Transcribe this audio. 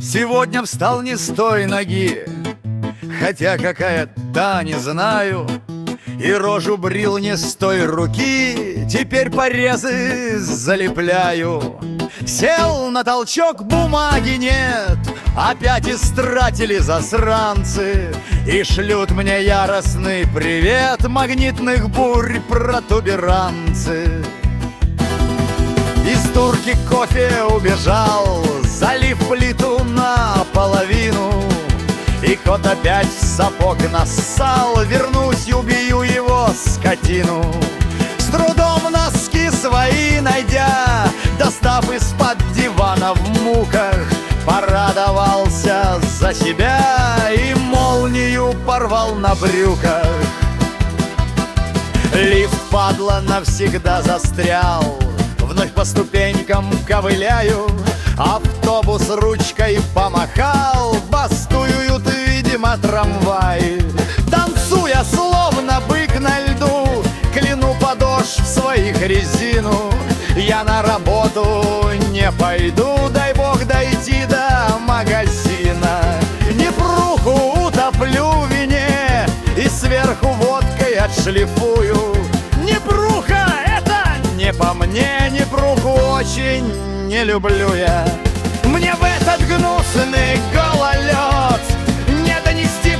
Сегодня встал не с той ноги, хотя какая та, не знаю. И рожу брил не с той руки, теперь порезы залепляю. Сел на толчок, бумаги нет, опять истратили засранцы. И шлют мне яростный привет магнитных бурь протуберанцы. Из турки кофе убежал, залив плиту наполовину. И кот опять в сапог нассал, вернусь и убью его, скотину. С трудом носки свои найдя, достав из-под дивана в муках, порадовался за себя и молнию порвал на брюках. Лифт, падла, навсегда застрял, вновь по ступенькам ковыляю. Автобус ручкой помахал, бастуют, видимо, трамваи. Танцуя, словно бык на льду, кляну подошв своих резину. Я на работу не пойду, дай бог дойти до магазина. Непруху утоплю в вине и сверху водкой отшлифую. Непруха — это не по мне, непруху очень не люблю я. Мне в этот гнусный гололед не донести